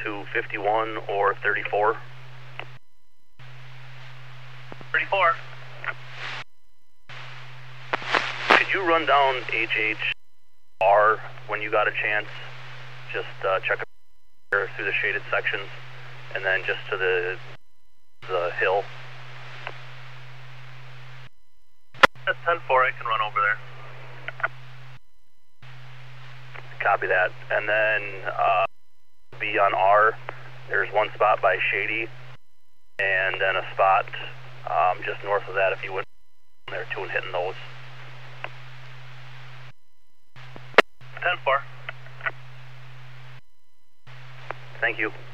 to 51 or 34. 34. Could you run down HHR when you got a chance? Just check through the shaded sections, and then just to the hill. That's 10-4, I can run over there. Copy that. And then be on R. There's one spot by Shady, and then a spot just north of that if you wouldn't there too and hitting those. 10-4. Thank you.